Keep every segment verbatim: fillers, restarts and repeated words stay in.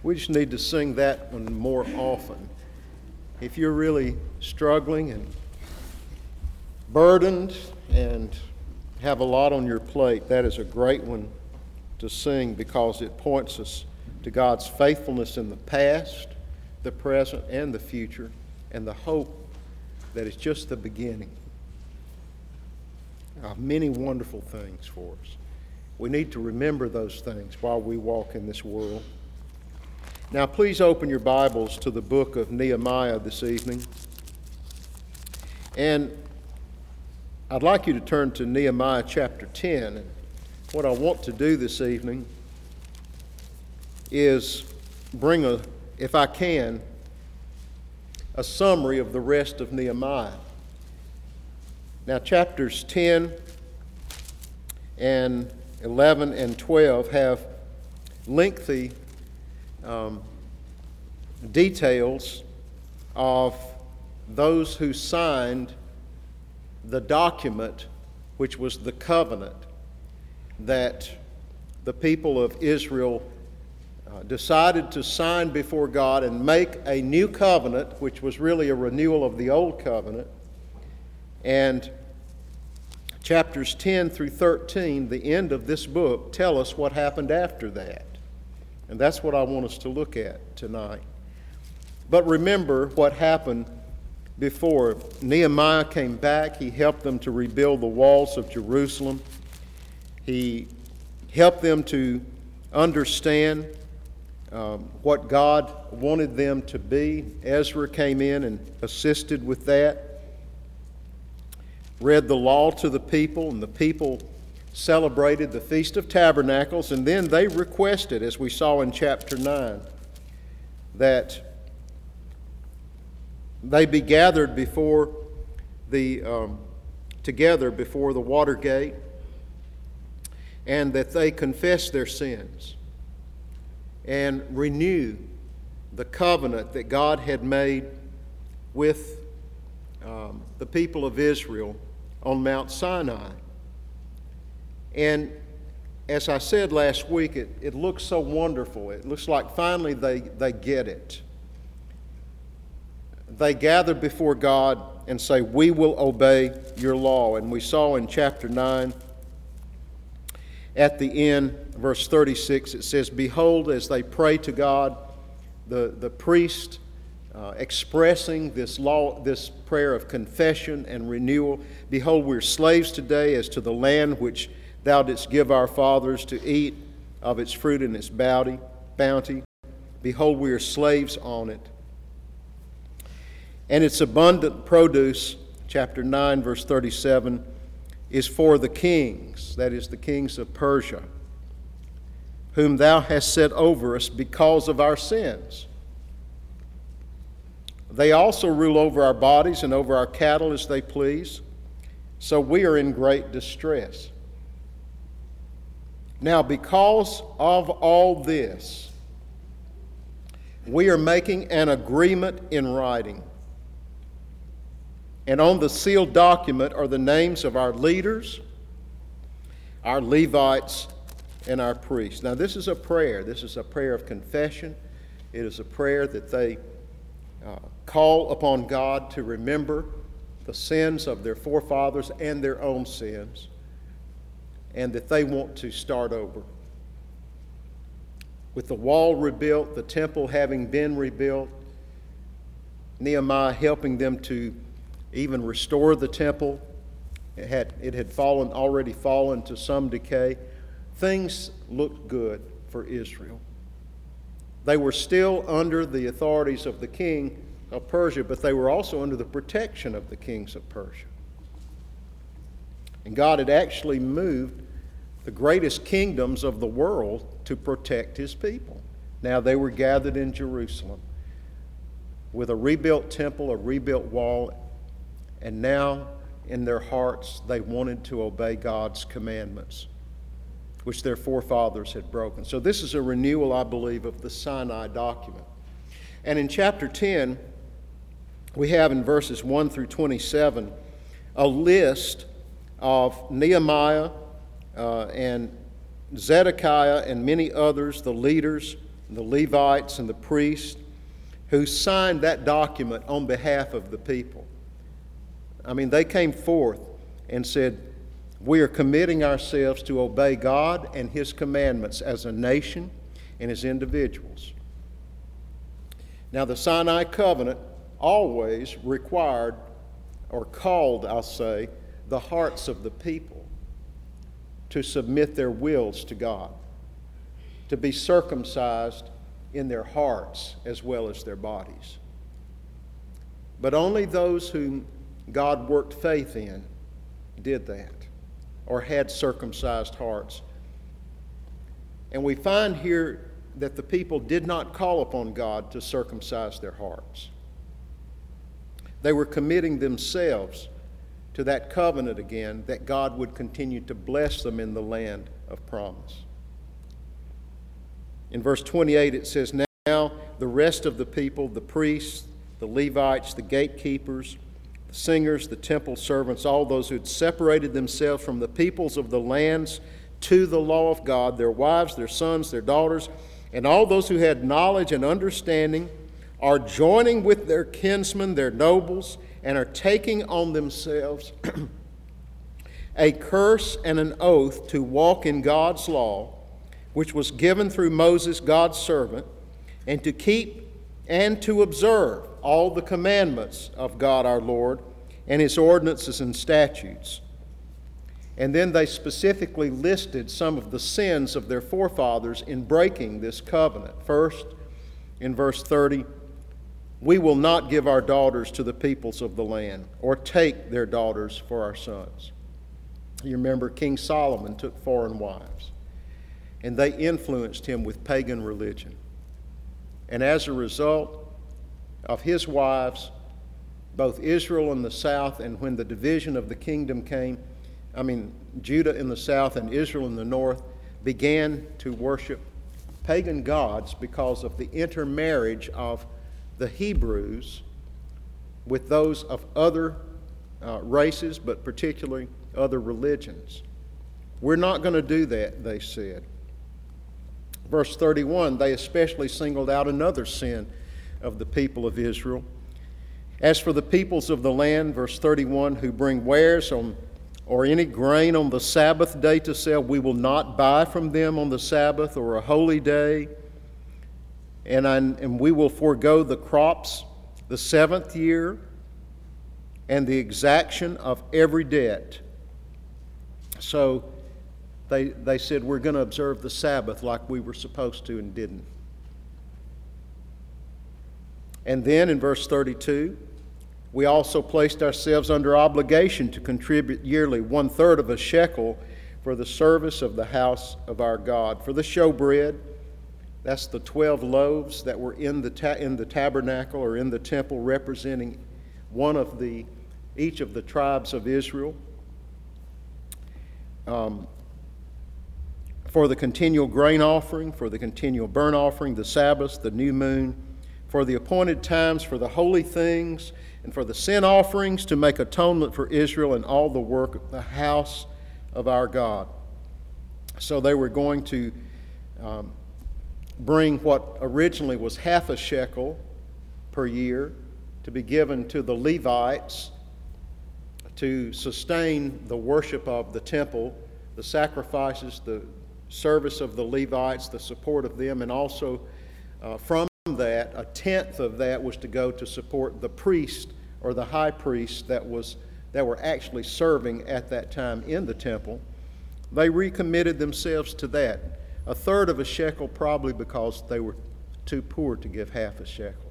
We just need to sing that one more often. If you're really struggling and burdened and have a lot on your plate, that is a great one to sing because it points us to God's faithfulness in the past, the present, and the future, and the hope that is just the beginning of many wonderful things for us. We need to remember those things while we walk in this world. Now, please open your Bibles to the book of Nehemiah this evening. And I'd like you to turn to Nehemiah chapter ten. And what I want to do this evening is bring a, if I can, a summary of the rest of Nehemiah. Now, chapters ten and eleven and twelve have lengthy um, details of those who signed the document, which was the covenant that the people of Israel uh, decided to sign before God and make a new covenant, which was really a renewal of the old covenant. And chapters ten through thirteen, the end of this book, tell us what happened after that. And that's what I want us to look at tonight. But remember what happened before. Nehemiah came back. He helped them to rebuild the walls of Jerusalem. He helped them to understand um, what God wanted them to be. Ezra came in and assisted with that. Read the law to the people, and the people celebrated the Feast of Tabernacles, and then they requested, as we saw in chapter nine, that they be gathered before the um, together before the water gate, and that they confess their sins and renew the covenant that God had made with um, the people of Israel on Mount Sinai. And as I said last week, it, it looks so wonderful. It looks like finally they, they get it. They gather before God and say, "We will obey your law." And we saw in chapter nine, at the end, verse thirty-six, it says, "Behold, as they pray to God, the, the priest uh, expressing this law, this prayer of confession and renewal, behold, we're slaves today as to the land which Thou didst give our fathers to eat of its fruit and its bounty. bounty. Behold, we are slaves on it. And its abundant produce," chapter nine, verse thirty-seven, "is for the kings," that is, the kings of Persia, "whom Thou hast set over us because of our sins. They also rule over our bodies and over our cattle as they please. So we are in great distress. Now, because of all this, we are making an agreement in writing. And on the sealed document are the names of our leaders, our Levites, and our priests." Now, this is a prayer. This is a prayer of confession. It is a prayer that they uh, call upon God to remember the sins of their forefathers and their own sins, and that they want to start over. With the wall rebuilt, the temple having been rebuilt, Nehemiah helping them to even restore the temple. It had, it had fallen, already fallen to some decay. Things looked good for Israel. They were still under the authorities of the king of Persia, but they were also under the protection of the kings of Persia. And God had actually moved the greatest kingdoms of the world to protect his people. Now they were gathered in Jerusalem with a rebuilt temple, a rebuilt wall, and now in their hearts they wanted to obey God's commandments, which their forefathers had broken. So this is a renewal, I believe, of the Sinai document. And in chapter ten, we have in verses one through twenty-seven a list of Nehemiah uh, and Zedekiah and many others, the leaders the Levites and the priests who signed that document on behalf of the people. I mean, they came forth and said, we are committing ourselves to obey God and His commandments as a nation and as individuals. Now, the Sinai covenant always required, or called, I'll say, the hearts of the people to submit their wills to God, to be circumcised in their hearts as well as their bodies. But only those whom God worked faith in did that, or had circumcised hearts. And we find here that the people did not call upon God to circumcise their hearts. They were committing themselves to that covenant again, that God would continue to bless them in the land of promise. In verse twenty-eight it says, now the rest of the people, the priests, the Levites, the gatekeepers, the singers, the temple servants, all those who had separated themselves from the peoples of the lands to the law of God, their wives, their sons, their daughters, and all those who had knowledge and understanding, are joining with their kinsmen, their nobles, and are taking on themselves a curse and an oath to walk in God's law, which was given through Moses, God's servant, and to keep and to observe all the commandments of God our Lord and His ordinances and statutes. And then they specifically listed some of the sins of their forefathers in breaking this covenant. First, in verse thirty, we will not give our daughters to the peoples of the land, or take their daughters for our sons. You remember King Solomon took foreign wives, and they influenced him with pagan religion. And as a result of his wives, both Israel in the south, and when the division of the kingdom came, I mean, Judah in the south and Israel in the north, began to worship pagan gods because of the intermarriage of the Hebrews with those of other uh, races, but particularly other religions. We're not going to do that, they said. Verse thirty-one, they especially singled out another sin of the people of Israel. As for the peoples of the land, verse thirty-one, who bring wares on, or any grain on the Sabbath day to sell, we will not buy from them on the Sabbath or a holy day. And, I, and we will forego the crops the seventh year and the exaction of every debt. So they, they said, we're going to observe the Sabbath like we were supposed to and didn't. And then in verse thirty-two, we also placed ourselves under obligation to contribute yearly one third of a shekel for the service of the house of our God. For the showbread, that's the twelve loaves that were in the ta- in the tabernacle or in the temple, representing one of the each of the tribes of Israel. Um, for the continual grain offering, for the continual burnt offering, the Sabbath, the new moon, for the appointed times, for the holy things, and for the sin offerings, to make atonement for Israel and all the work of the house of our God. So they were going to um, bring what originally was half a shekel per year to be given to the Levites to sustain the worship of the temple, the sacrifices, the service of the Levites, the support of them, and also uh, from that, a tenth of that was to go to support the priest or the high priest that was that were actually serving at that time in the temple. They recommitted themselves to that. A third of a shekel, probably because they were too poor to give half a shekel.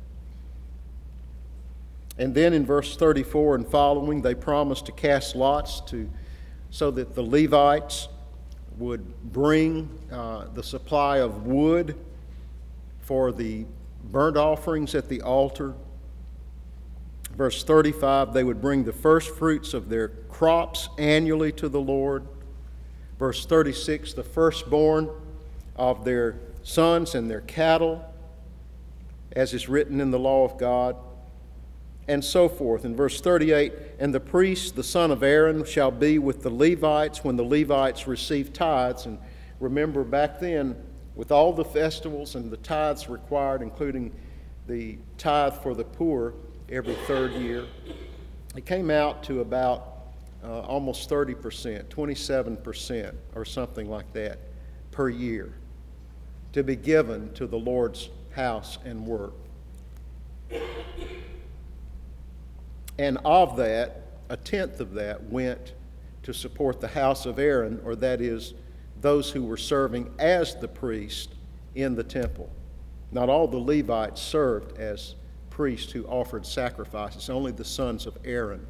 And then in verse thirty-four and following, they promised to cast lots to so that the Levites would bring uh, the supply of wood for the burnt offerings at the altar. Verse thirty-five, they would bring the first fruits of their crops annually to the Lord. Verse thirty-six, the firstborn of their sons and their cattle, as is written in the law of God, and so forth. In verse thirty-eight, and the priest, the son of Aaron, shall be with the Levites when the Levites receive tithes. And remember, back then, with all the festivals and the tithes required, including the tithe for the poor every third year, it came out to about uh, almost thirty percent, twenty-seven percent or something like that per year to be given to the Lord's house and work. And of that, a tenth of that went to support the house of Aaron, or that is, those who were serving as the priest in the temple. Not all the Levites served as priests who offered sacrifices, only the sons of Aaron.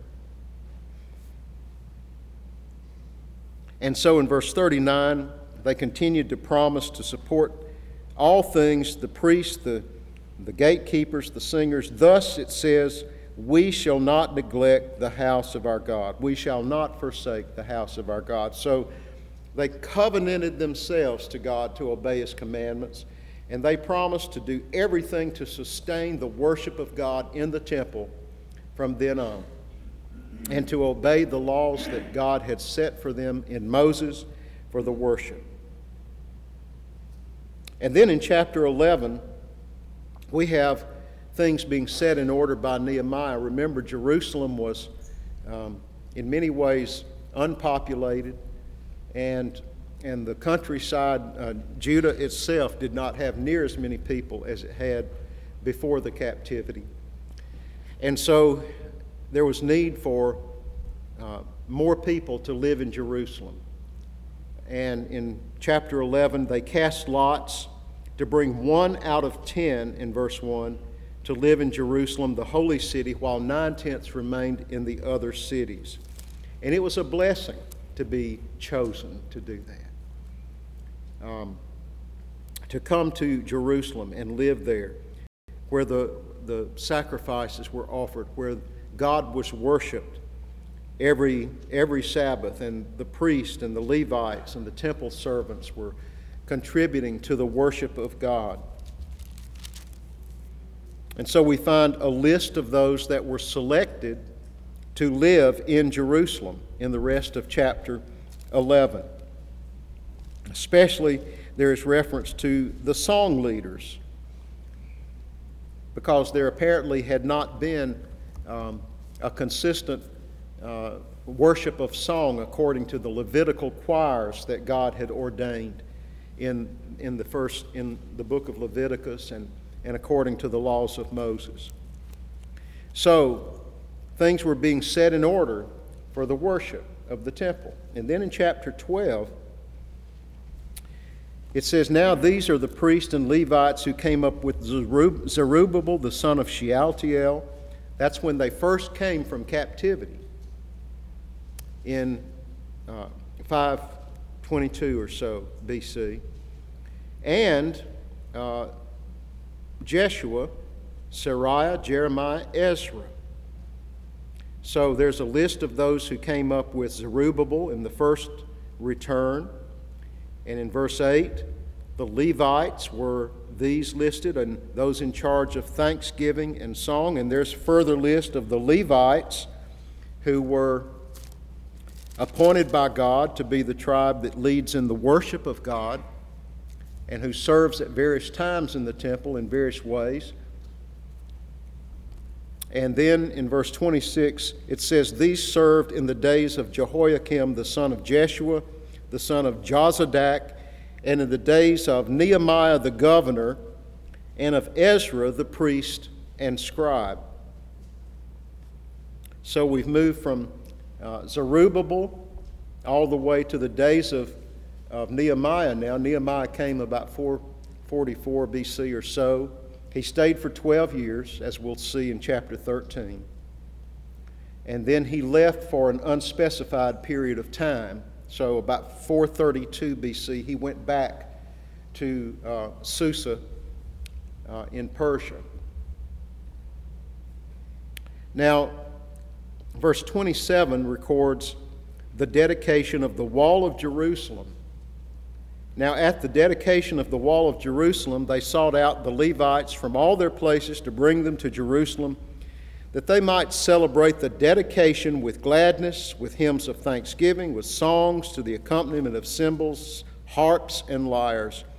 And so in verse thirty-nine, they continued to promise to support all things, the priests, the, the gatekeepers, the singers. Thus it says, we shall not neglect the house of our God. We shall not forsake the house of our God. So they covenanted themselves to God to obey His commandments, and they promised to do everything to sustain the worship of God in the temple from then on, and to obey the laws that God had set for them in Moses for the worship. And then in chapter eleven, we have things being set in order by Nehemiah. Remember, Jerusalem was um, in many ways unpopulated, and, and the countryside, uh, Judah itself, did not have near as many people as it had before the captivity. And so there was need for uh, more people to live in Jerusalem. And in chapter eleven, they cast lots to bring one out of ten, in verse one, to live in Jerusalem, the holy city, while nine-tenths remained in the other cities. And it was a blessing to be chosen to do that, um, to come to Jerusalem and live there, where the, the sacrifices were offered, where God was worshiped every, every Sabbath, and the priests and the Levites and the temple servants were contributing to the worship of God. And so we find a list of those that were selected to live in Jerusalem in the rest of chapter eleven. Especially there is reference to the song leaders, because there apparently had not been um, a consistent uh, worship of song according to the Levitical choirs that God had ordained in, in the first in the book of Leviticus and and according to the laws of Moses. So, things were being set in order for the worship of the temple. And then in chapter twelve, it says, now these are the priests and Levites who came up with Zerubbabel, the son of Shealtiel. That's when they first came from captivity in uh, five twenty-two or so B C. And uh, Jeshua, Sariah, Jeremiah, Ezra. So there's a list of those who came up with Zerubbabel in the first return. And in verse eight, the Levites were these listed, and those in charge of thanksgiving and song. And there's a further list of the Levites who were appointed by God to be the tribe that leads in the worship of God, and who serves at various times in the temple in various ways. And then in verse twenty-six, it says, these served in the days of Jehoiakim, the son of Jeshua, the son of Jozadak, and in the days of Nehemiah the governor, and of Ezra the priest and scribe. So we've moved from uh, Zerubbabel all the way to the days of of Nehemiah now. Nehemiah came about four forty-four B C or so. He stayed for twelve years, as we'll see in chapter thirteen. And then he left for an unspecified period of time. So about four thirty-two B C, he went back to uh, Susa uh, in Persia. Now, verse twenty-seven records the dedication of the wall of Jerusalem. Now, at the dedication of the wall of Jerusalem, they sought out the Levites from all their places to bring them to Jerusalem, that they might celebrate the dedication with gladness, with hymns of thanksgiving, with songs to the accompaniment of cymbals, harps, and lyres.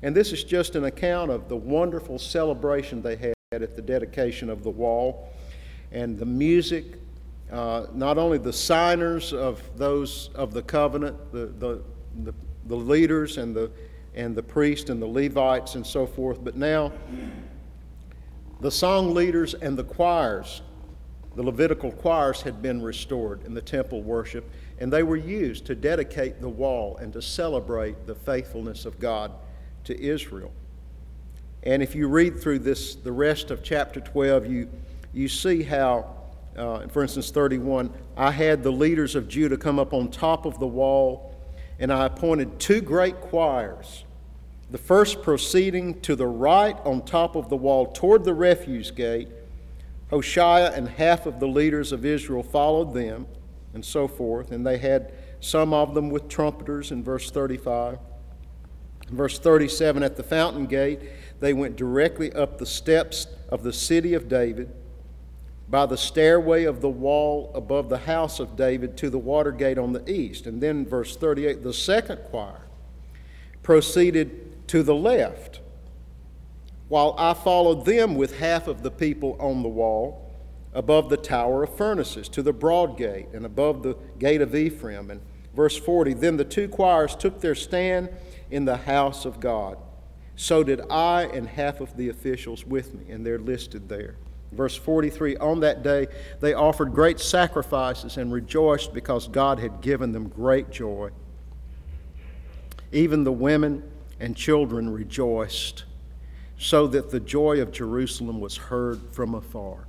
And this is just an account of the wonderful celebration they had at the dedication of the wall, and the music, uh, not only the signers of those of the covenant, the, the, the, the leaders and the, and the priests and the Levites and so forth, but now the song leaders and the choirs, the Levitical choirs, had been restored in the temple worship, and they were used to dedicate the wall and to celebrate the faithfulness of God to Israel. And if you read through this, the rest of chapter twelve, you, you see how, uh, for instance, thirty-one, I had the leaders of Judah come up on top of the wall, and I appointed two great choirs, the first proceeding to the right on top of the wall toward the refuse gate. Hoshea and half of the leaders of Israel followed them, and so forth. And they had some of them with trumpeters in verse thirty-five. In verse thirty-seven, at the fountain gate, they went directly up the steps of the city of David, by the stairway of the wall above the house of David to the water gate on the east. And then verse thirty-eight, the second choir proceeded to the left, while I followed them with half of the people on the wall above the tower of furnaces to the broad gate and above the gate of Ephraim. And verse forty, then the two choirs took their stand in the house of God. So did I and half of the officials with me, and they're listed there. Verse forty-three, on that day they offered great sacrifices and rejoiced because God had given them great joy. Even the women and children rejoiced, so that the joy of Jerusalem was heard from afar.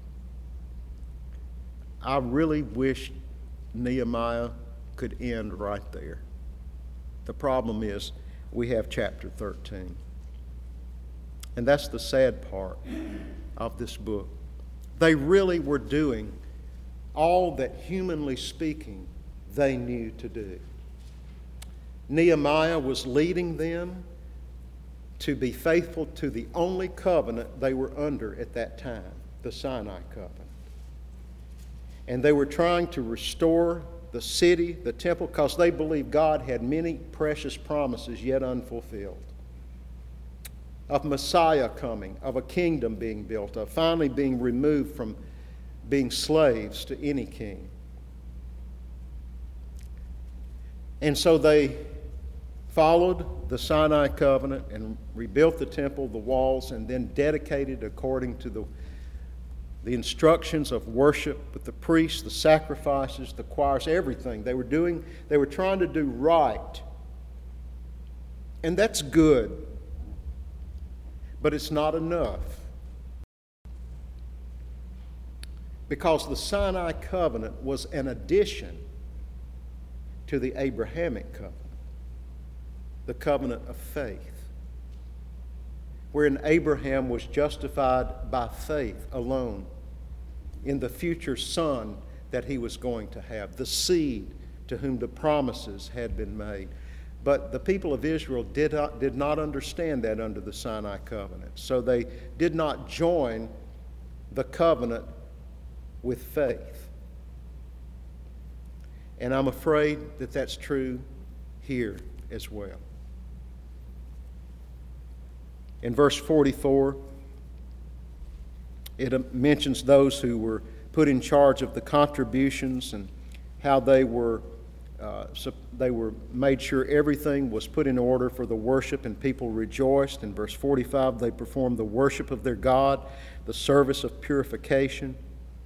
I really wish Nehemiah could end right there. The problem is we have chapter thirteen. And that's the sad part of this book. They really were doing all that, humanly speaking, they knew to do. Nehemiah was leading them to be faithful to the only covenant they were under at that time, the Sinai covenant. And they were trying to restore the city, the temple, because they believed God had many precious promises yet unfulfilled. Of Messiah coming, of a kingdom being built, of finally being removed from being slaves to any king. And so they followed the Sinai covenant and rebuilt the temple, the walls, and then dedicated according to the, the instructions of worship with the priests, the sacrifices, the choirs, everything. They were doing, they were trying to do right. And that's good. But it's not enough. Because the Sinai covenant was an addition to the Abrahamic covenant, the covenant of faith, wherein Abraham was justified by faith alone in the future son that he was going to have, the seed to whom the promises had been made. But the people of Israel did not, did not understand that under the Sinai covenant. So they did not join the covenant with faith. And I'm afraid that that's true here as well. In verse forty-four, it mentions those who were put in charge of the contributions and how they were Uh, so they were made sure everything was put in order for the worship, and people rejoiced. In verse forty-five, they performed the worship of their God, the service of purification.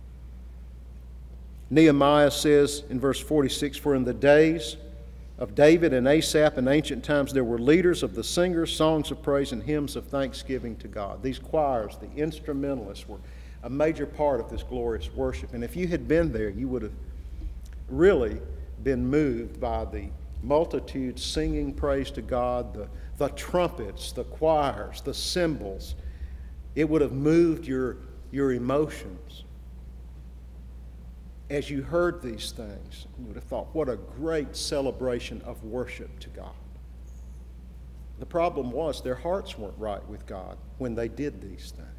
Nehemiah says in verse forty-six, for in the days of David and Asaph in ancient times there were leaders of the singers, songs of praise, and hymns of thanksgiving to God. These choirs, the instrumentalists, were a major part of this glorious worship. And if you had been there, you would have really been moved by the multitude singing praise to God, the, the trumpets, the choirs, the cymbals. It would have moved your, your emotions. As you heard these things, you would have thought, what a great celebration of worship to God. The problem was their hearts weren't right with God when they did these things.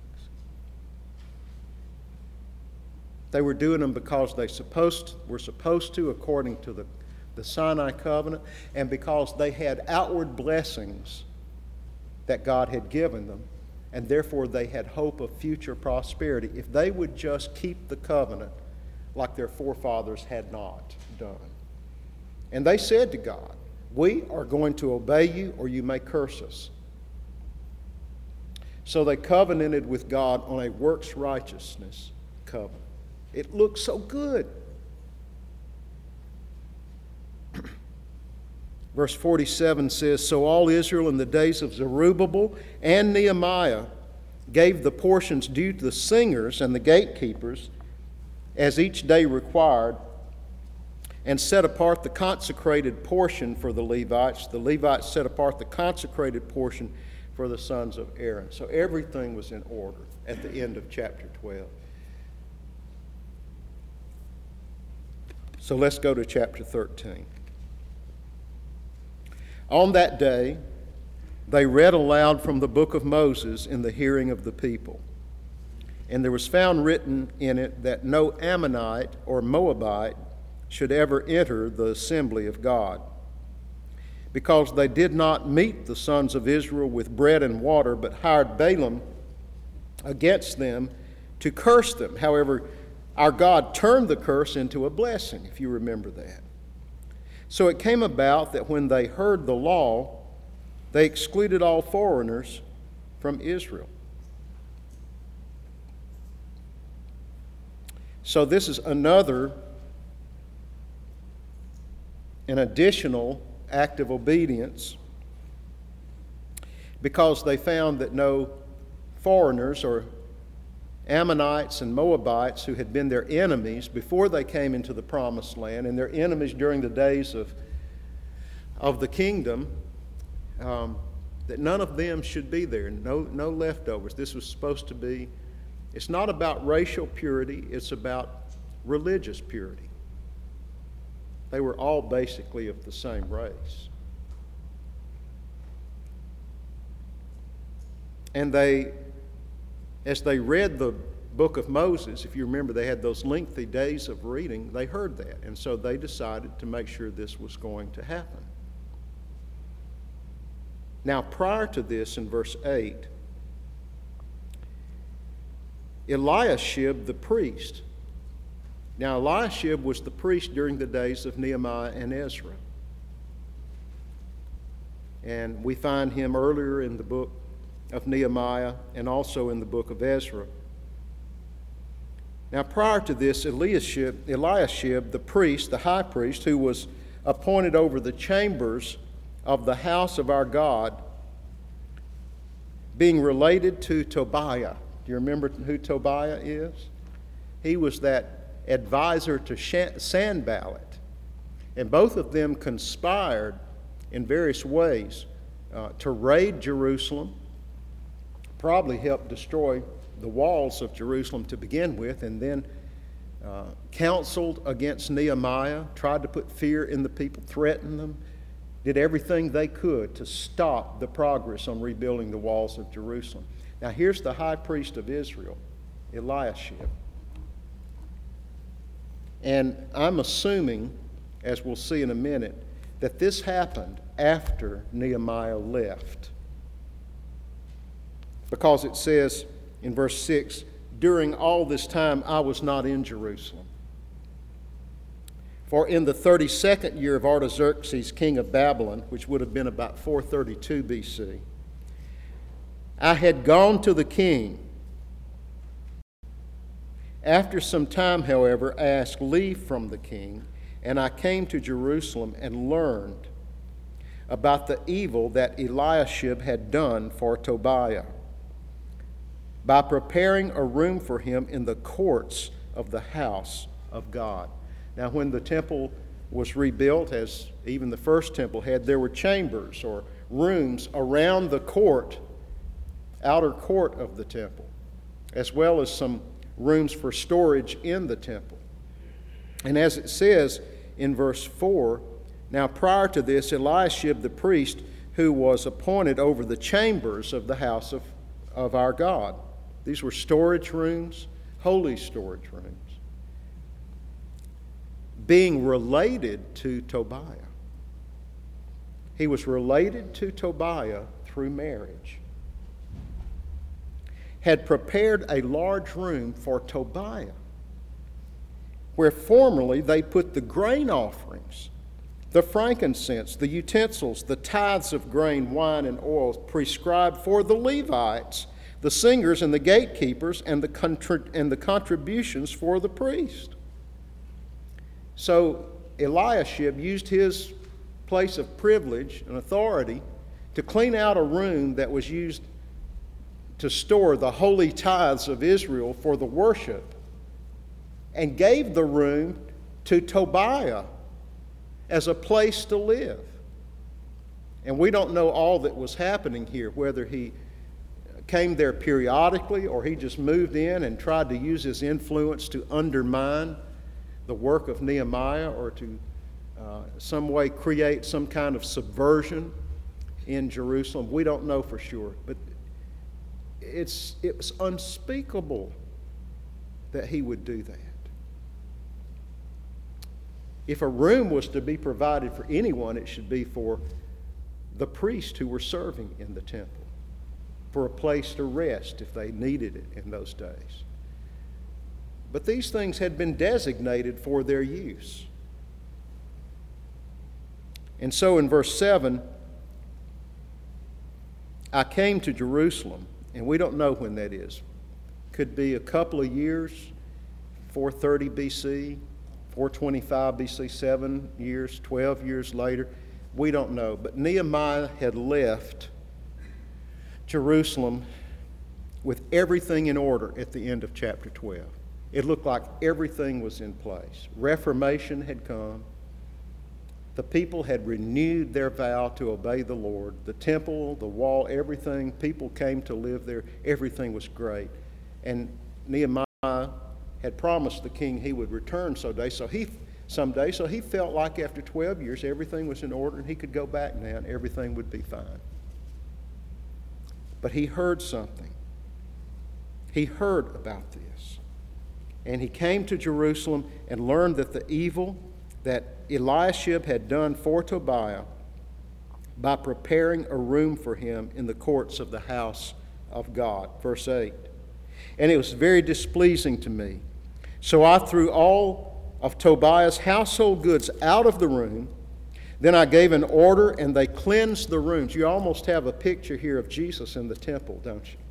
They were doing them because they supposed were supposed to according to the, the Sinai covenant, and because they had outward blessings that God had given them, and therefore they had hope of future prosperity if they would just keep the covenant like their forefathers had not done. And they said to God, "We are going to obey you, or you may curse us." So they covenanted with God on a works righteousness covenant. It looked so good. Verse forty-seven says, "So all Israel in the days of Zerubbabel and Nehemiah gave the portions due to the singers and the gatekeepers as each day required, and set apart the consecrated portion for the Levites. The Levites set apart the consecrated portion for the sons of Aaron." So everything was in order at the end of chapter twelve. So let's go to chapter thirteen. On that day, they read aloud from the book of Moses in the hearing of the people. And there was found written in it that no Ammonite or Moabite should ever enter the assembly of God, because they did not meet the sons of Israel with bread and water, but hired Balaam against them to curse them. However, our God turned the curse into a blessing, if you remember that. So it came about that when they heard the law, they excluded all foreigners from Israel. So this is another, an additional act of obedience, because they found that no foreigners or Ammonites and Moabites, who had been their enemies before they came into the promised land, and their enemies during the days of, of the kingdom, um, that none of them should be there, no, no leftovers. This was supposed to be, it's not about racial purity, it's about religious purity. They were all basically of the same race. And they, as they read the book of Moses, if you remember, they had those lengthy days of reading, they heard that. And so they decided to make sure this was going to happen. Now, prior to this, in verse eight, Eliashib the priest. Now, Eliashib was the priest during the days of Nehemiah and Ezra. And we find him earlier in the book of Nehemiah and also in the book of Ezra. Now, prior to this, Eliashib, Eliashib, the priest, the high priest, who was appointed over the chambers of the house of our God, being related to Tobiah. Do you remember who Tobiah is? He was that advisor to Sanballat. And both of them conspired in various ways uh, to raid Jerusalem, probably helped destroy the walls of Jerusalem to begin with, and then uh, counseled against Nehemiah, tried to put fear in the people, threatened them, did everything they could to stop the progress on rebuilding the walls of Jerusalem. Now here's the high priest of Israel, Eliashib. And I'm assuming, as we'll see in a minute, that this happened after Nehemiah left. Because it says in verse six, "During all this time I was not in Jerusalem. For in the thirty-second year of Artaxerxes, king of Babylon," which would have been about four thirty-two B C, "I had gone to the king. After some time, however, I asked leave from the king, and I came to Jerusalem and learned about the evil that Eliashib had done for Tobiah by preparing a room for him in the courts of the house of God." Now, when the temple was rebuilt, as even the first temple had, there were chambers or rooms around the court, outer court of the temple, as well as some rooms for storage in the temple. And as it says in verse four, "Now prior to this, Eliashib the priest, who was appointed over the chambers of the house of, of our God." These were storage rooms, holy storage rooms, being related to Tobiah. He was related to Tobiah through marriage, had prepared a large room for Tobiah, where formerly they put the grain offerings, the frankincense, the utensils, the tithes of grain, wine, and oil prescribed for the Levites, the singers and the gatekeepers, and the, contri- and the contributions for the priest. So Eliashib used his place of privilege and authority to clean out a room that was used to store the holy tithes of Israel for the worship, and gave the room to Tobiah as a place to live. And we don't know all that was happening here, whether he came there periodically or he just moved in and tried to use his influence to undermine the work of Nehemiah, or to uh, some way create some kind of subversion in Jerusalem. We don't know for sure, but it's it was unspeakable that he would do that. If a room was to be provided for anyone, it should be for the priests who were serving in the temple, for a place to rest if they needed it in those days. But these things had been designated for their use. And so in verse seven, I came to Jerusalem, and we don't know when that is. Could be a couple of years, four thirty B C, four twenty-five B C, seven years, twelve years later. We don't know. But Nehemiah had left Jerusalem with everything in order at the end of chapter twelve. It looked like everything was in place. Reformation had come. The people had renewed their vow to obey the Lord. The temple, the wall, everything, people came to live there. Everything was great. And Nehemiah had promised the king he would return someday, so he someday, so he felt like after twelve years everything was in order and he could go back now and everything would be fine. But he heard something. He heard about this. And he came to Jerusalem and learned that the evil that Eliashib had done for Tobiah by preparing a room for him in the courts of the house of God. Verse eight. And it was very displeasing to me. So I threw all of Tobiah's household goods out of the room. Then I gave an order, and they cleansed the rooms. You almost have a picture here of Jesus in the temple, don't you?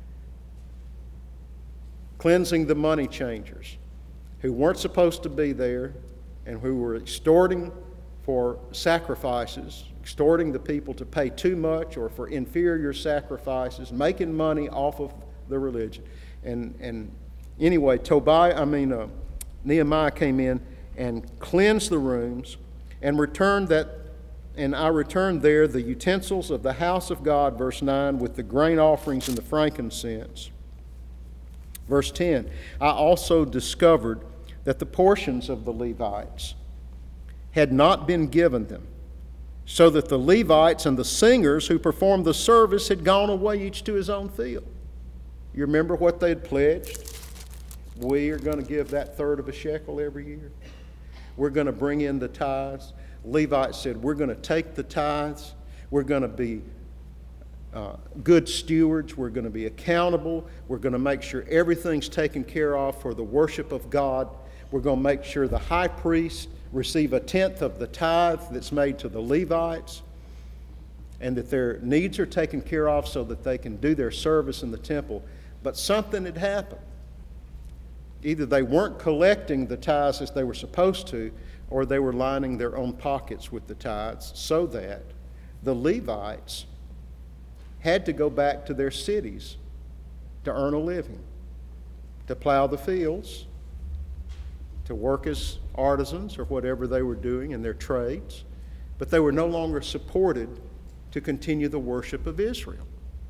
Cleansing the money changers who weren't supposed to be there and who were extorting for sacrifices, extorting the people to pay too much or for inferior sacrifices, making money off of the religion. And and anyway, Tobiah, I mean, uh, Nehemiah came in and cleansed the rooms and returned that, and I returned there the utensils of the house of God, verse nine, with the grain offerings and the frankincense. Verse ten, I also discovered that the portions of the Levites had not been given them, so that the Levites and the singers who performed the service had gone away each to his own field. You remember what they had pledged? We are going to give that third of a shekel every year. We're going to bring in the tithes. Levites said, we're going to take the tithes. We're going to be uh, good stewards. We're going to be accountable. We're going to make sure everything's taken care of for the worship of God. We're going to make sure the high priest receive a tenth of the tithe that's made to the Levites, and that their needs are taken care of so that they can do their service in the temple. But something had happened. Either they weren't collecting the tithes as they were supposed to, or they were lining their own pockets with the tithes, so that the Levites had to go back to their cities to earn a living, to plow the fields, to work as artisans or whatever they were doing in their trades. But they were no longer supported to continue the worship of Israel.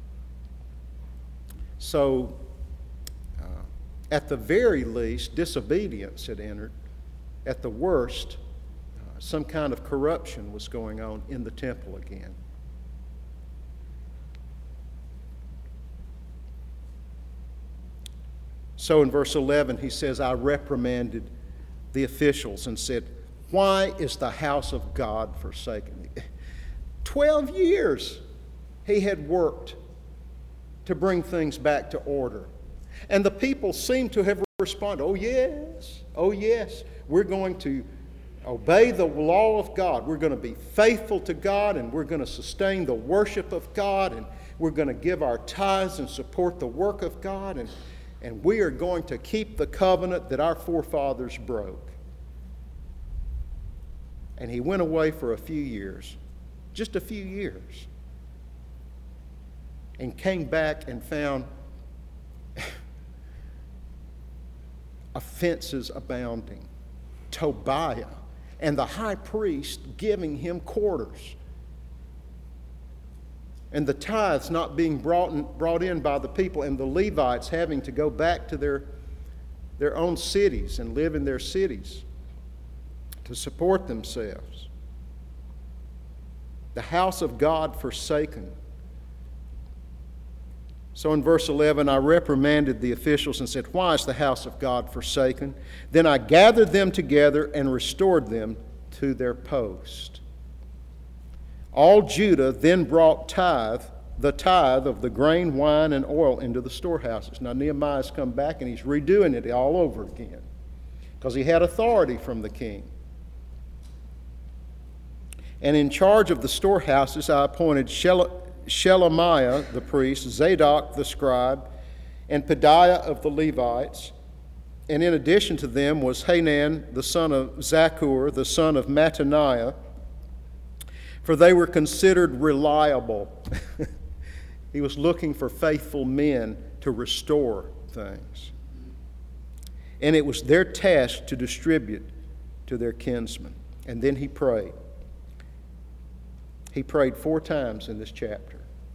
So, uh, at the very least, disobedience had entered. At the worst, uh, some kind of corruption was going on in the temple again. So in verse eleven, he says, I reprimanded the officials and said, why is the house of God forsaken? Twelve years he had worked to bring things back to order. And the people seemed to have responded, oh yes, oh yes, we're going to obey the law of God. We're going to be faithful to God, and we're going to sustain the worship of God, and we're going to give our tithes and support the work of God, and, and we are going to keep the covenant that our forefathers broke. And he went away for a few years, just a few years, and came back and found offenses abounding. Tobiah and the high priest giving him quarters, and the tithes not being brought in, brought in by the people, and the Levites having to go back to their, their own cities and live in their cities to support themselves. The house of God forsaken. So in verse eleven, I reprimanded the officials and said, why is the house of God forsaken? Then I gathered them together and restored them to their post. All Judah then brought tithe, the tithe of the grain, wine, and oil into the storehouses. Now Nehemiah's come back and he's redoing it all over again because he had authority from the king. And in charge of the storehouses, I appointed Shel- Shelemiah the priest, Zadok the scribe, and Pedaiah of the Levites. And in addition to them was Hanan the son of Zakkur, the son of Mattaniah, for they were considered reliable. He was looking for faithful men to restore things. And it was their task to distribute to their kinsmen. And then he prayed. He prayed four times in this chapter.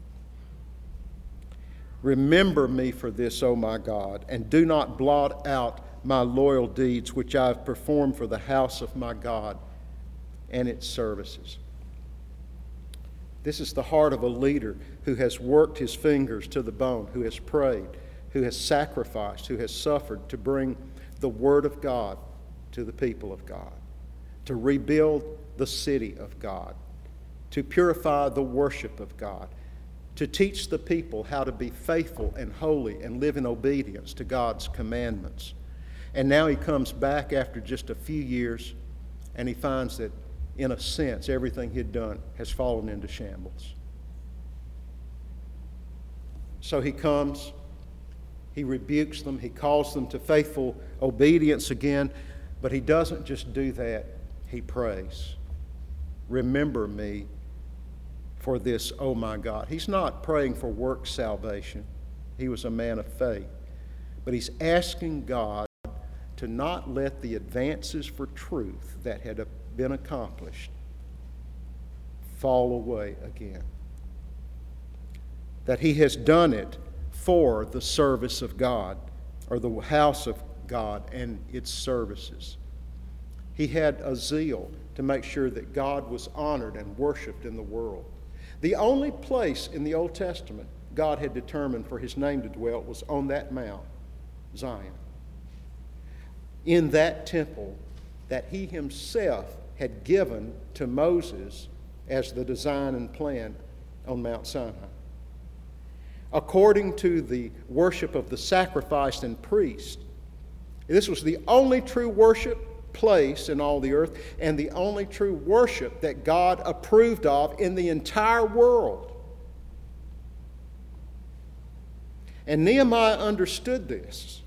Remember me for this, O my God, and do not blot out my loyal deeds which I have performed for the house of my God and its services. This is the heart of a leader who has worked his fingers to the bone, who has prayed, who has sacrificed, who has suffered to bring the Word of God to the people of God, to rebuild the city of God, to purify the worship of God, to teach the people how to be faithful and holy and live in obedience to God's commandments. And now he comes back after just a few years and he finds that, in a sense, everything he had done has fallen into shambles. So he comes, he rebukes them, he calls them to faithful obedience again, but he doesn't just do that, he prays. Remember me for this, oh my God. He's not praying for work salvation. He was a man of faith. But he's asking God to not let the advances for truth that had been accomplished fall away again. That he has done it for the service of God, or the house of God and its services. He had a zeal to make sure that God was honored and worshiped in the world. The only place in the Old Testament God had determined for his name to dwell was on that mount, Zion. In that temple that he himself had given to Moses as the design and plan on Mount Sinai. According to the worship of the sacrifice and priest, this was the only true worship place in all the earth and the only true worship that God approved of in the entire world. And Nehemiah understood this.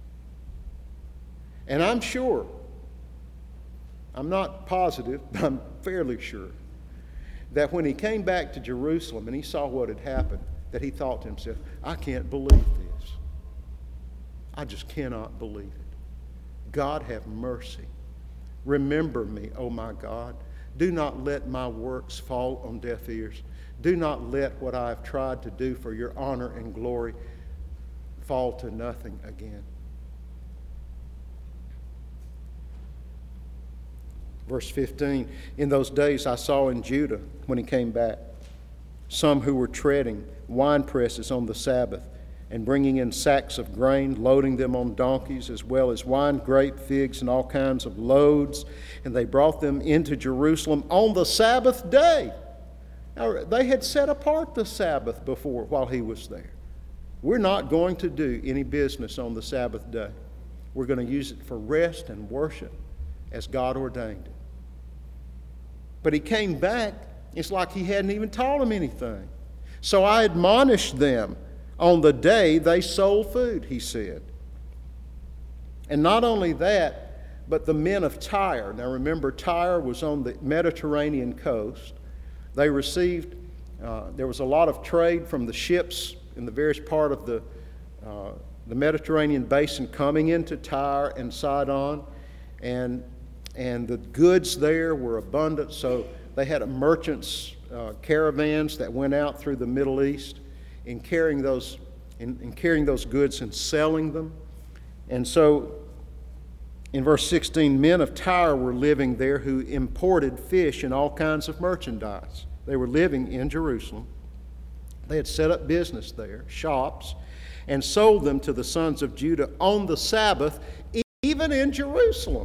And I'm sure, I'm not positive, but I'm fairly sure, that when he came back to Jerusalem and he saw what had happened, that he thought to himself, I can't believe this. I just cannot believe it. God have mercy. Remember me, O my God. Do not let my works fall on deaf ears. Do not let what I have tried to do for your honor and glory fall to nothing again. Verse fifteen, in those days I saw in Judah, when he came back, some who were treading wine presses on the Sabbath and bringing in sacks of grain, loading them on donkeys, as well as wine, grape, figs, and all kinds of loads. And they brought them into Jerusalem on the Sabbath day. Now, they had set apart the Sabbath before while he was there. We're not going to do any business on the Sabbath day. We're going to use it for rest and worship as God ordained it. But he came back, it's like he hadn't even taught them anything. So I admonished them on the day they sold food, he said. And not only that, but the men of Tyre. Now remember, Tyre was on the Mediterranean coast. They received, uh, there was a lot of trade from the ships in the various part of the, uh, the Mediterranean basin coming into Tyre and Sidon. And, and the goods there were abundant, so they had a merchants' uh, caravans that went out through the Middle East in carrying those, in, in carrying those goods and selling them. And so in verse sixteen, men of Tyre were living there who imported fish and all kinds of merchandise. They were living in Jerusalem. They had set up business there, shops, and sold them to the sons of Judah on the Sabbath, even in Jerusalem.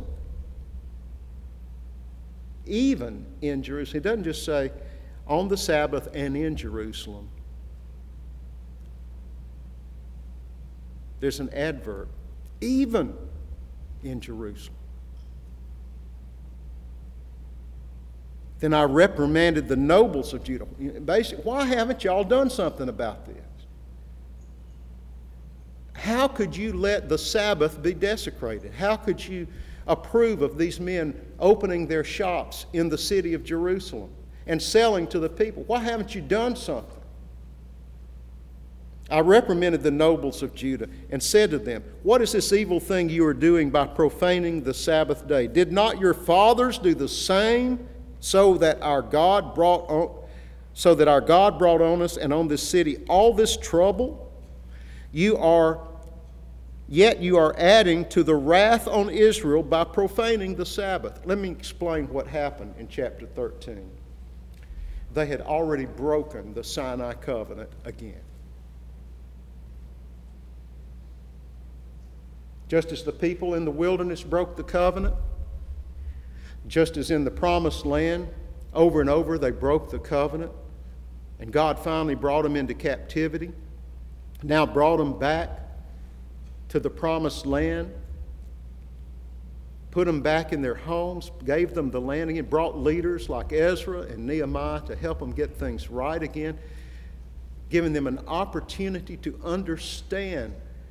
Even in Jerusalem. It doesn't just say on the Sabbath and in Jerusalem. There's an adverb. Even in Jerusalem. Then I reprimanded the nobles of Judah. Basically, why haven't y'all done something about this? How could you let the Sabbath be desecrated? How could you approve of these men opening their shops in the city of Jerusalem and selling to the people? Why haven't you done something? I reprimanded the nobles of Judah and said to them, what is this evil thing you are doing by profaning the Sabbath day? Did not your fathers do the same so that our God brought on, so that our God brought on us and on this city all this trouble? You are, yet you are adding to the wrath on Israel by profaning the Sabbath. Let me explain what happened in chapter thirteen. They had already broken the Sinai covenant again. Just as the people in the wilderness broke the covenant, just as in the promised land, over and over they broke the covenant, and God finally brought them into captivity, now brought them back to the promised land, put them back in their homes, gave them the land again, brought leaders like Ezra and Nehemiah to help them get things right again, giving them an opportunity to understand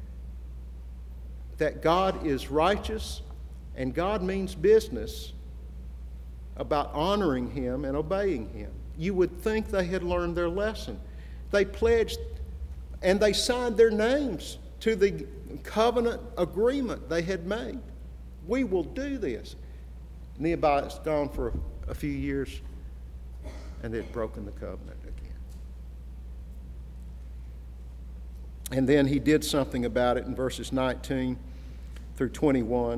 that God is righteous and God means business about honoring Him and obeying Him. You would think they had learned their lesson. They pledged and they signed their names to the covenant agreement they had made. We will do this. Nehemiah's gone for a few years and they'd broken the covenant again. And then he did something about it in verses nineteen through twenty-one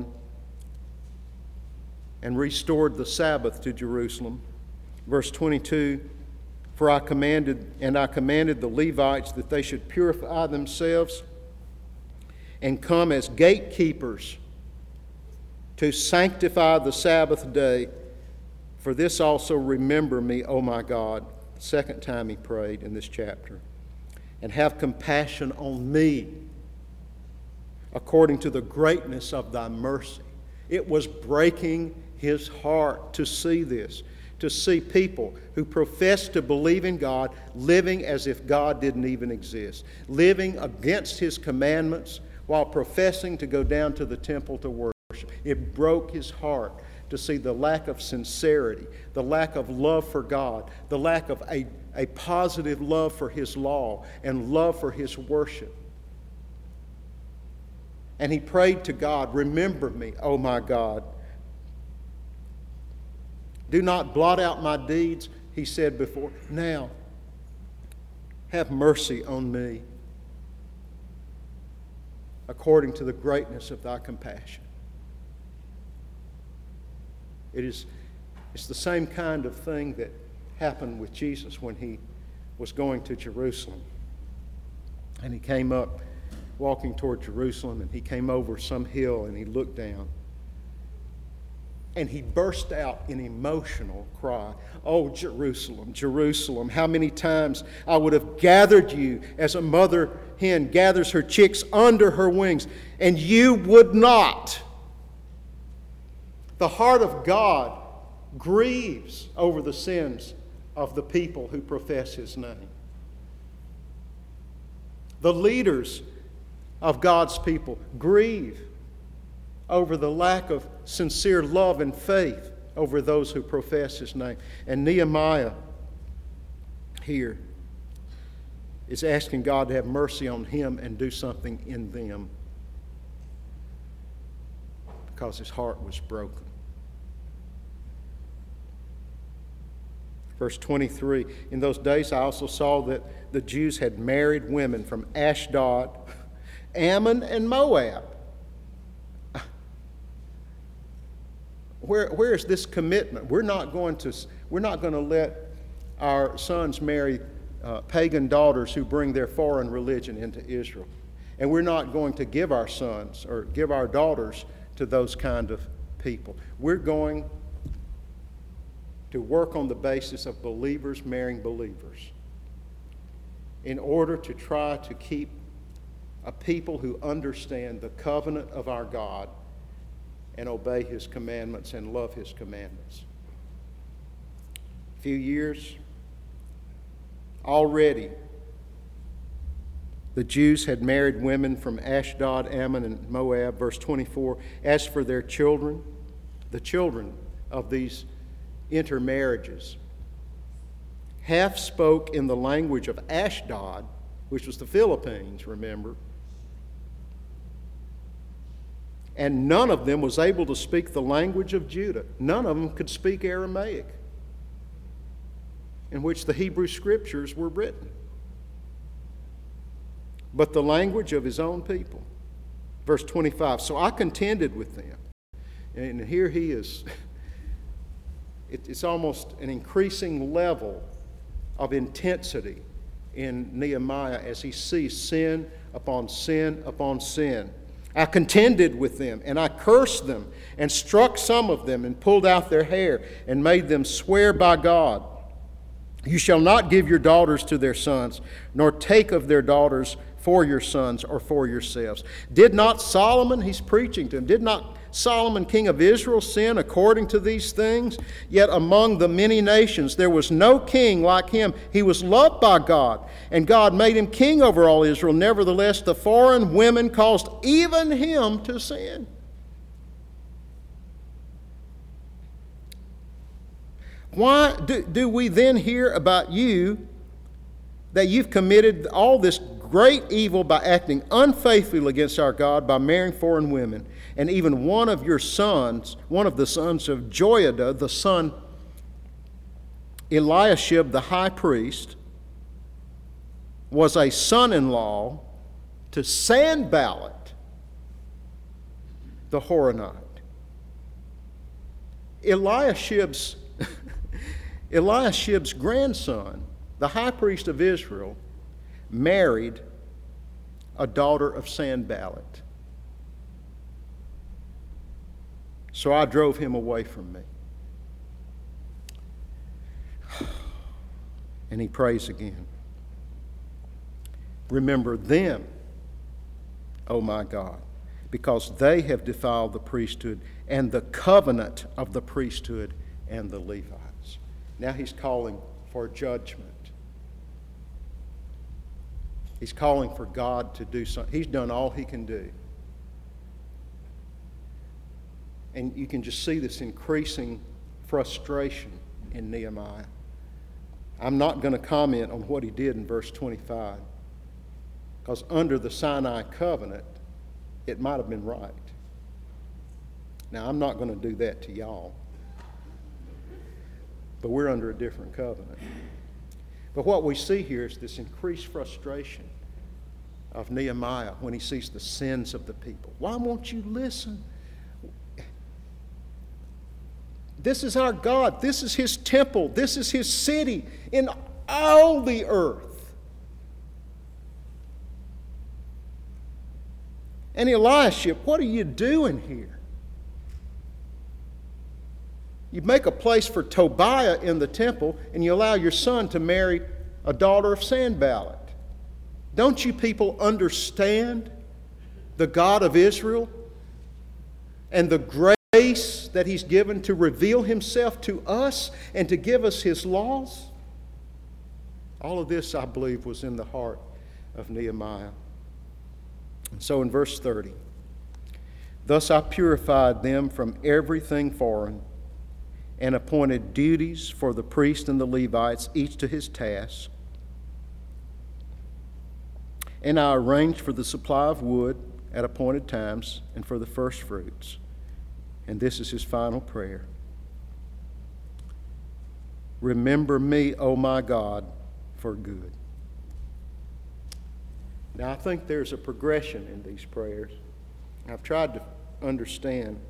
and restored the Sabbath to Jerusalem. Verse twenty-two, for I commanded, and I commanded the Levites that they should purify themselves and come as gatekeepers to sanctify the Sabbath day. For this also remember me, O my God. The second time he prayed in this chapter. And have compassion on me according to the greatness of thy mercy. It was breaking his heart to see this, to see people who profess to believe in God living as if God didn't even exist, living against his commandments while professing to go down to the temple to worship. It broke his heart to see the lack of sincerity, the lack of love for God, the lack of a, a positive love for His law and love for His worship. And he prayed to God, remember me, O my God. Do not blot out my deeds, he said before. Now, have mercy on me according to the greatness of thy compassion. It is, it's the same kind of thing that happened with Jesus when he was going to Jerusalem. And he came up, walking toward Jerusalem, and he came over some hill and he looked down. And he burst out in emotional cry. Oh, Jerusalem, Jerusalem, how many times I would have gathered you as a mother hen gathers her chicks under her wings, and you would not. The heart of God grieves over the sins of the people who profess His name. The leaders of God's people grieve over the lack of sincere love and faith over those who profess His name. And Nehemiah here is asking God to have mercy on him and do something in them because his heart was broken. Verse twenty-three, in those days I also saw that the Jews had married women from Ashdod, Ammon, and Moab. Where, where is this commitment? We're not going to, we're not going to let our sons marry uh, pagan daughters who bring their foreign religion into Israel. And we're not going to give our sons or give our daughters to those kind of people. We're going to work on the basis of believers marrying believers in order to try to keep a people who understand the covenant of our God and obey His commandments and love His commandments. A few years, already the Jews had married women from Ashdod, Ammon, and Moab. Verse twenty-four, as for their children, the children of these intermarriages, half spoke in the language of Ashdod, which was the Philippines, remember, and none of them was able to speak the language of Judah. None of them could speak Aramaic, in which the Hebrew Scriptures were written, but the language of his own people. Verse twenty-five, so I contended with them. And here he is. It's almost an increasing level of intensity in Nehemiah as he sees sin upon sin upon sin. I contended with them, and I cursed them, and struck some of them, and pulled out their hair, and made them swear by God. You shall not give your daughters to their sons, nor take of their daughters for your sons or for yourselves. Did not Solomon, he's preaching to him, did not Solomon, king of Israel, sin according to these things? Yet among the many nations there was no king like him. He was loved by God, and God made him king over all Israel. Nevertheless, the foreign women caused even him to sin. Why do, do we then hear about you that you've committed all this great evil by acting unfaithfully against our God, by marrying foreign women? And even one of your sons, one of the sons of Joiada, the son Eliashib, the high priest, was a son-in-law to Sanballat, the Horonite. Eliashib's, Eliashib's grandson, the high priest of Israel, married a daughter of Sanballat. So I drove him away from me. And he prays again. Remember them, O my God, because they have defiled the priesthood and the covenant of the priesthood and the Levites. Now he's calling for judgment. He's calling for God to do something. He's done all he can do. And you can just see this increasing frustration in Nehemiah. I'm not going to comment on what he did in verse twenty-five, because under the Sinai covenant, it might have been right. Now, I'm not going to do that to y'all, but we're under a different covenant. But what we see here is this increased frustration of Nehemiah when he sees the sins of the people. Why won't you listen? This is our God. This is His temple. This is His city in all the earth. And Eliashib, what are you doing here? You make a place for Tobiah in the temple, and you allow your son to marry a daughter of Sanballat. Don't you people understand the God of Israel and the grace that He's given to reveal Himself to us and to give us His laws? All of this, I believe, was in the heart of Nehemiah. And so in verse thirty, thus I purified them from everything foreign and appointed duties for the priests and the Levites, each to his task. And I arranged for the supply of wood at appointed times and for the first fruits. And this is his final prayer. Remember me, O my God, for good. Now, I think there's a progression in these prayers. I've tried to understand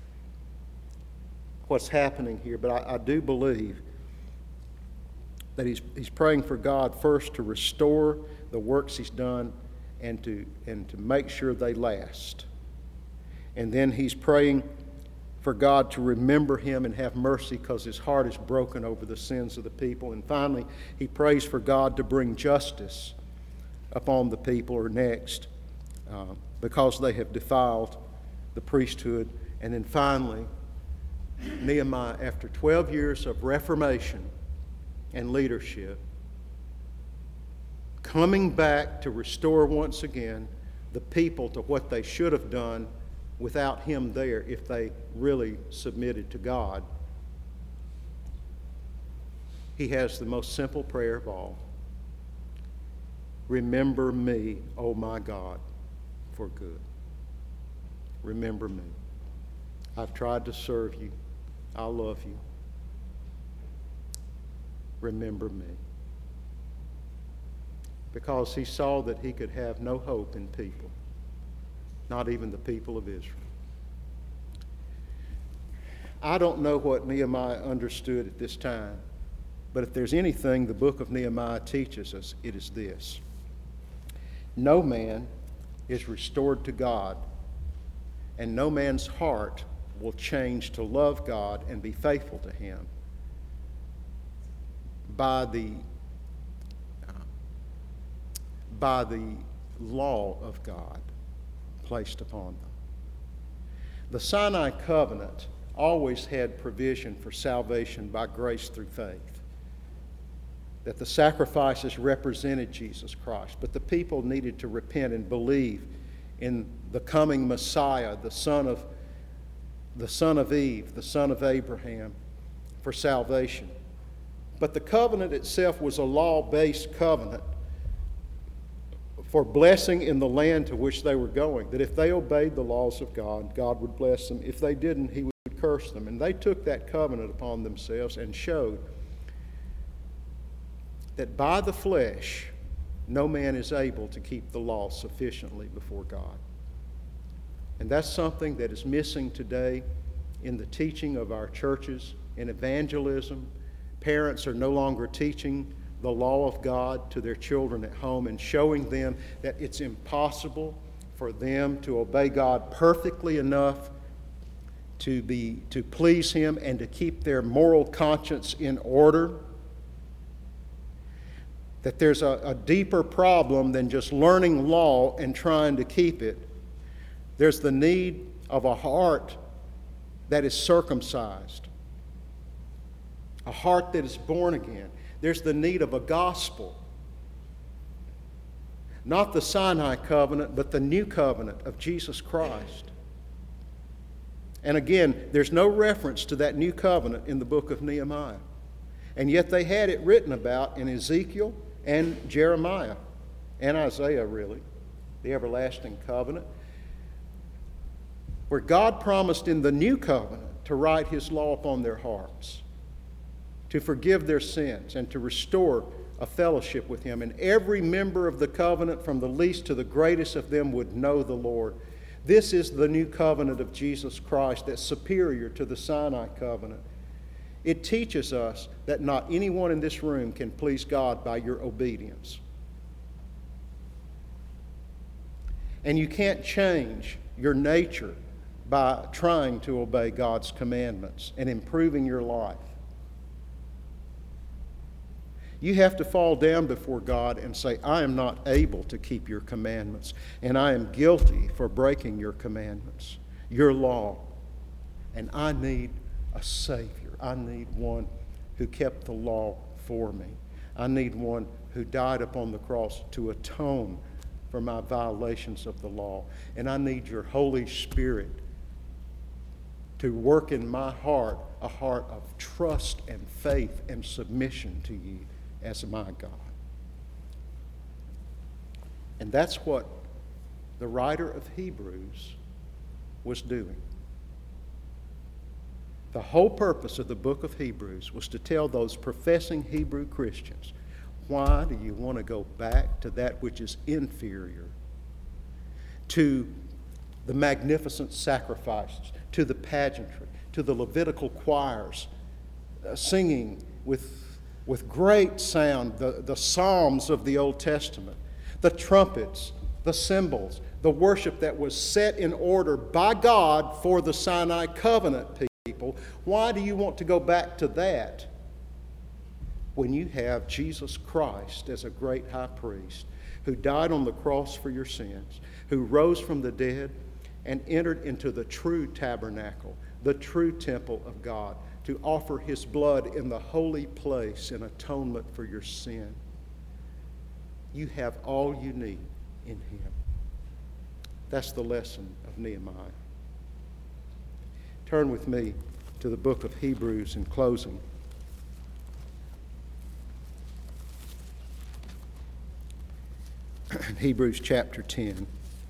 what's happening here, but I, I do believe that he's, he's praying for God first to restore the works he's done and to, and to make sure they last. And then he's praying for God to remember him and have mercy because his heart is broken over the sins of the people. And finally, he prays for God to bring justice upon the people, or next, uh, because they have defiled the priesthood. And then finally, Nehemiah, after twelve years of reformation and leadership, coming back to restore once again the people to what they should have done without him there if they really submitted to God. He has the most simple prayer of all. Remember me, O my God, for good. Remember me. I've tried to serve you. I love you. Remember me. Because he saw that he could have no hope in people, not even the people of Israel. I don't know what Nehemiah understood at this time, but if there's anything the book of Nehemiah teaches us, it is this. No man is restored to God, and no man's heart will change to love God and be faithful to him by the uh, by the law of God placed upon them. The Sinai covenant always had provision for salvation by grace through faith, that the sacrifices represented Jesus Christ, but the people needed to repent and believe in the coming Messiah, the son of the son of Eve, the son of Abraham, for salvation. But the covenant itself was a law-based covenant for blessing in the land to which they were going, that if they obeyed the laws of God, God would bless them. If they didn't, he would curse them. And they took that covenant upon themselves and showed that by the flesh, no man is able to keep the law sufficiently before God. And that's something that is missing today in the teaching of our churches, in evangelism. Parents are no longer teaching the law of God to their children at home and showing them that it's impossible for them to obey God perfectly enough to be to please Him and to keep their moral conscience in order. That there's a, a deeper problem than just learning law and trying to keep it. There's the need of a heart that is circumcised, a heart that is born again. There's the need of a gospel, not the Sinai covenant, but the new covenant of Jesus Christ. And again, there's no reference to that new covenant in the book of Nehemiah. And yet they had it written about in Ezekiel and Jeremiah and Isaiah, really, the everlasting covenant, where God promised in the new covenant to write His law upon their hearts, to forgive their sins, and to restore a fellowship with Him. And every member of the covenant, from the least to the greatest of them, would know the Lord. This is the new covenant of Jesus Christ that's superior to the Sinai covenant. It teaches us that not anyone in this room can please God by your obedience. And you can't change your nature by trying to obey God's commandments and improving your life. You have to fall down before God and say, I am not able to keep your commandments, and I am guilty for breaking your commandments, your law, and I need a Savior. I need one who kept the law for me. I need one who died upon the cross to atone for my violations of the law. And I need your Holy Spirit to work in my heart a heart of trust and faith and submission to you as my God. And that's what the writer of Hebrews was doing. The whole purpose of the book of Hebrews was to tell those professing Hebrew Christians, why do you want to go back to that which is inferior, to the magnificent sacrifices, to the pageantry, to the Levitical choirs, uh, singing with with great sound, the, the psalms of the Old Testament, the trumpets, the cymbals, the worship that was set in order by God for the Sinai covenant people. Why do you want to go back to that when you have Jesus Christ as a great high priest who died on the cross for your sins, who rose from the dead and entered into the true tabernacle, the true temple of God, to offer his blood in the holy place in atonement for your sin? You have all you need in him. That's the lesson of Nehemiah. Turn with me to the book of Hebrews in closing. Hebrews chapter ten.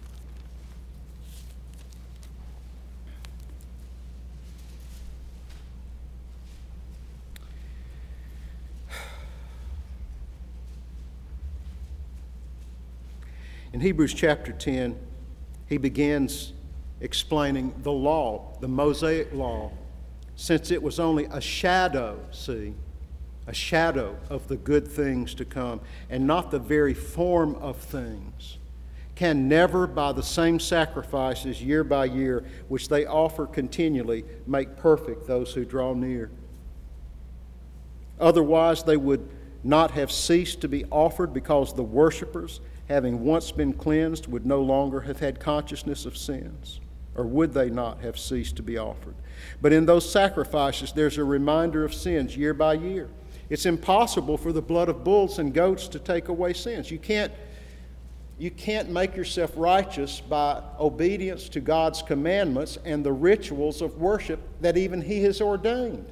In Hebrews chapter ten, he begins explaining the law, the Mosaic law, since it was only a shadow, see, a shadow of the good things to come, and not the very form of things, can never, by the same sacrifices year by year, which they offer continually, make perfect those who draw near. Otherwise, they would not have ceased to be offered, because the worshipers, having once been cleansed, would no longer have had consciousness of sins. Or would they not have ceased to be offered? But in those sacrifices, there's a reminder of sins year by year. It's impossible for the blood of bulls and goats to take away sins. You can't, you can't make yourself righteous by obedience to God's commandments and the rituals of worship that even he has ordained.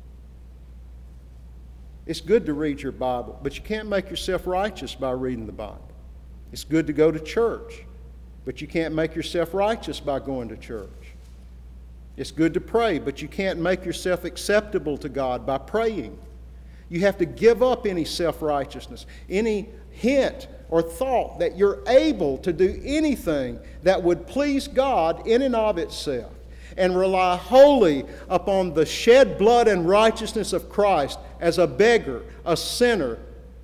It's good to read your Bible, but you can't make yourself righteous by reading the Bible. It's good to go to church, but you can't make yourself righteous by going to church. It's good to pray, but you can't make yourself acceptable to God by praying. You have to give up any self-righteousness, any hint or thought that you're able to do anything that would please God in and of itself, and rely wholly upon the shed blood and righteousness of Christ as a beggar, a sinner,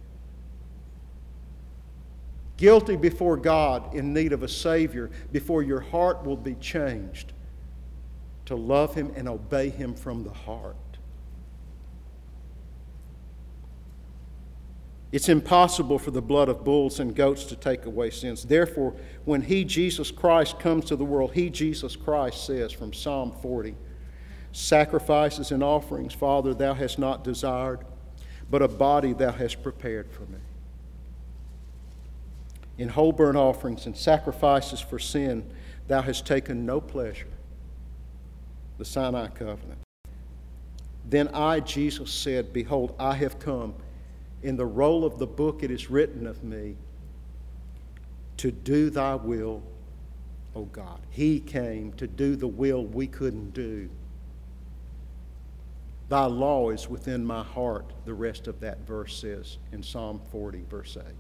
guilty before God, in need of a Savior, before your heart will be changed to love him and obey him from the heart. It's impossible for the blood of bulls and goats to take away sins. Therefore, when he, Jesus Christ, comes to the world, he, Jesus Christ, says from Psalm forty, sacrifices and offerings, Father, thou hast not desired, but a body thou hast prepared for me. In whole burnt offerings and sacrifices for sin, thou hast taken no pleasure. The Sinai covenant. Then I, Jesus, said, behold, I have come. In the roll of the book it is written of me, to do thy will, O God. He came to do the will we couldn't do. Thy law is within my heart, the rest of that verse says in Psalm forty, verse eight.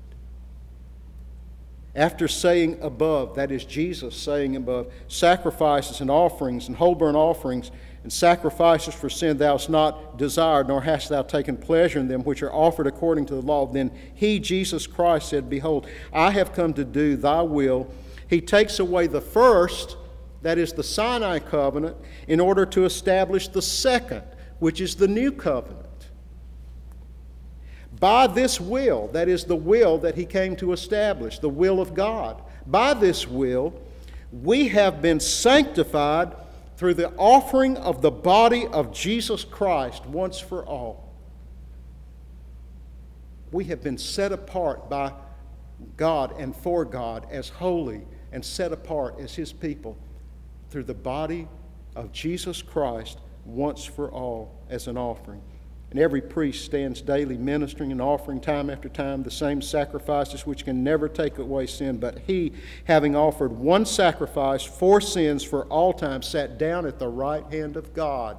After saying above, that is Jesus saying above, sacrifices and offerings and whole burnt offerings and sacrifices for sin thou hast not desired, nor hast thou taken pleasure in them, which are offered according to the law. Then he, Jesus Christ, said, behold, I have come to do thy will. He takes away the first that is the Sinai covenant, in order to establish the second, which is the new covenant. By this will, that is the will that he came to establish, the will of God, by this will, we have been sanctified through the offering of the body of Jesus Christ once for all. We have been set apart by God and for God as holy and set apart as His people through the body of Jesus Christ once for all as an offering. And every priest stands daily ministering and offering time after time the same sacrifices which can never take away sin. But he, having offered one sacrifice for sins for all time, sat down at the right hand of God.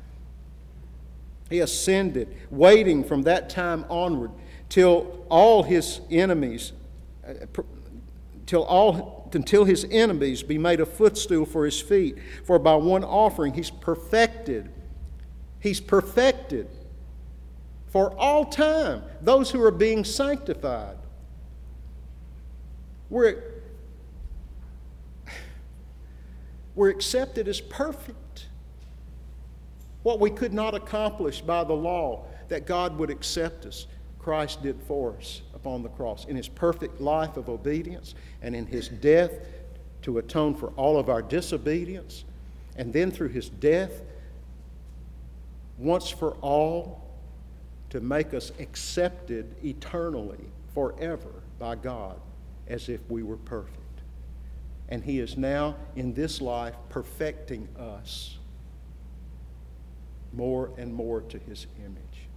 He ascended, waiting from that time onward till all his enemies, till all until his enemies be made a footstool for his feet. For by one offering he's perfected. He's perfected for all time those who are being sanctified. We're, we're accepted as perfect. What we could not accomplish by the law, that God would accept us, Christ did for us upon the cross. In His perfect life of obedience and in His death to atone for all of our disobedience, and then through His death once for all to make us accepted eternally, forever, by God, as if we were perfect. And He is now, in this life, perfecting us more and more to His image.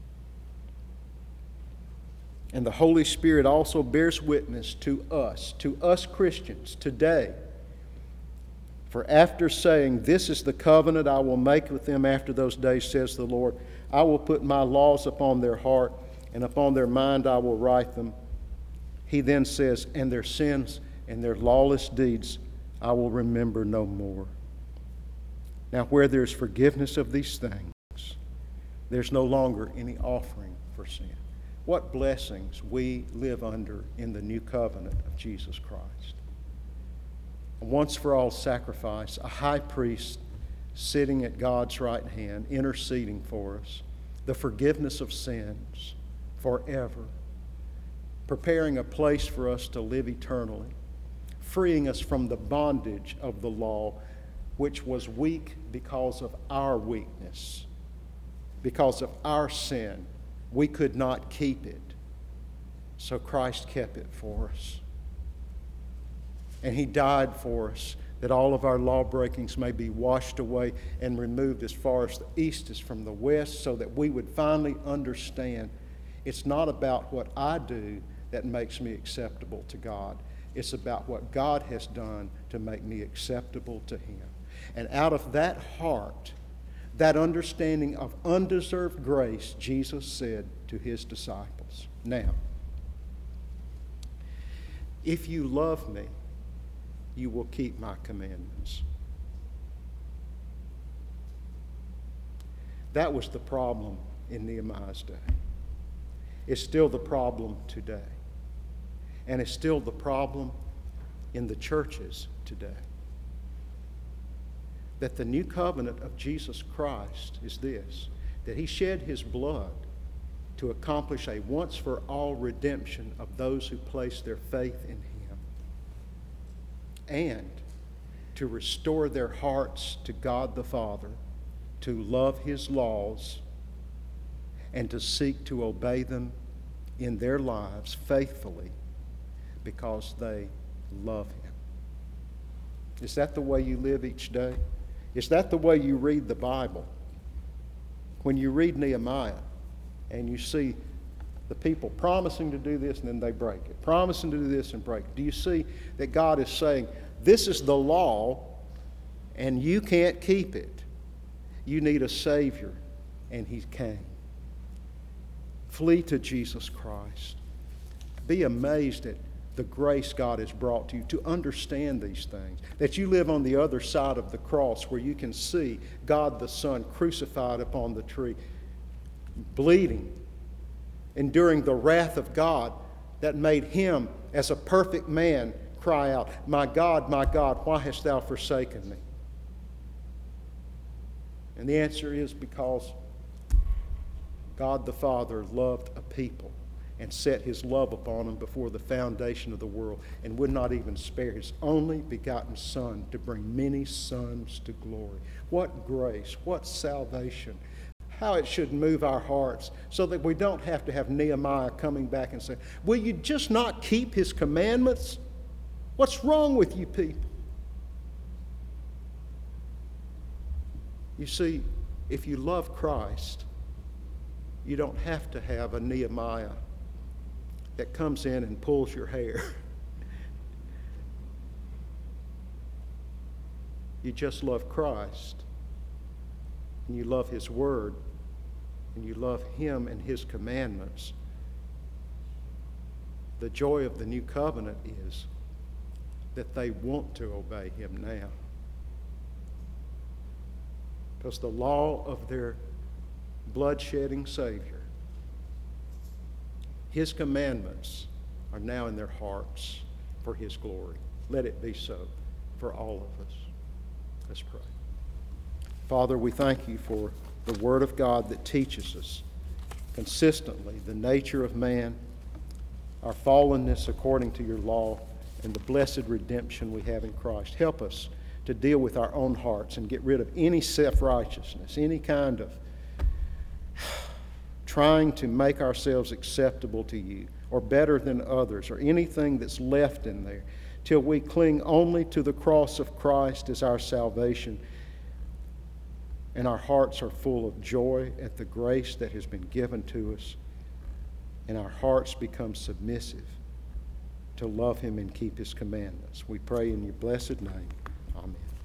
And the Holy Spirit also bears witness to us, to us Christians, today. For after saying, "This is the covenant I will make with them after those days, says the Lord, I will put my laws upon their heart, and upon their mind I will write them." He then says, "And their sins and their lawless deeds I will remember no more." Now, where there's forgiveness of these things, there's no longer any offering for sin. What blessings we live under in the new covenant of Jesus Christ. A once for all sacrifice, a high priest sitting at God's right hand, interceding for us, the forgiveness of sins forever, preparing a place for us to live eternally, freeing us from the bondage of the law, which was weak because of our weakness, because of our sin. We could not keep it, so Christ kept it for us. And He died for us, that all of our law breakings may be washed away and removed as far as the east is from the west, so that we would finally understand it's not about what I do that makes me acceptable to God. It's about what God has done to make me acceptable to Him. And out of that heart, that understanding of undeserved grace, Jesus said to His disciples, "Now, if you love me, you will keep my commandments." That was the problem in Nehemiah's day. It's still the problem today. And it's still the problem in the churches today. That the new covenant of Jesus Christ is this, that He shed His blood to accomplish a once-for-all redemption of those who place their faith in Him, and to restore their hearts to God the Father, to love His laws, and to seek to obey them in their lives faithfully because they love Him. Is that the way you live each day? Is that the way you read the Bible? When you read Nehemiah and you see the people promising to do this and then they break it, promising to do this and break it, do you see that God is saying, this is the law and you can't keep it? You need a Savior, and He came. Flee to Jesus Christ. Be amazed at the grace God has brought to you to understand these things. That you live on the other side of the cross where you can see God the Son crucified upon the tree, bleeding, enduring the wrath of God that made Him, as a perfect man, cry out, "My God, my God, why hast Thou forsaken me?" And the answer is because God the Father loved a people and set his love upon them before the foundation of the world, and would not even spare his only begotten Son to bring many sons to glory. What grace, what salvation, how it should move our hearts so that we don't have to have Nehemiah coming back and say, will you just not keep his commandments? What's wrong with you people? You see, if you love Christ, you don't have to have a Nehemiah that comes in and pulls your hair. You just love Christ, and you love his word, and you love him and his commandments. The joy of the new covenant is that they want to obey him now. Because the law of their blood-shedding Savior, his commandments are now in their hearts for his glory. Let it be so for all of us. Let's pray. Father, we thank you for the Word of God that teaches us consistently the nature of man, our fallenness according to your law, and the blessed redemption we have in Christ. Help us to deal with our own hearts and get rid of any self-righteousness, any kind of trying to make ourselves acceptable to you or better than others or anything that's left in there, till we cling only to the cross of Christ as our salvation, and our hearts are full of joy at the grace that has been given to us, and our hearts become submissive to love him and keep his commandments. We pray in your blessed name. Amen.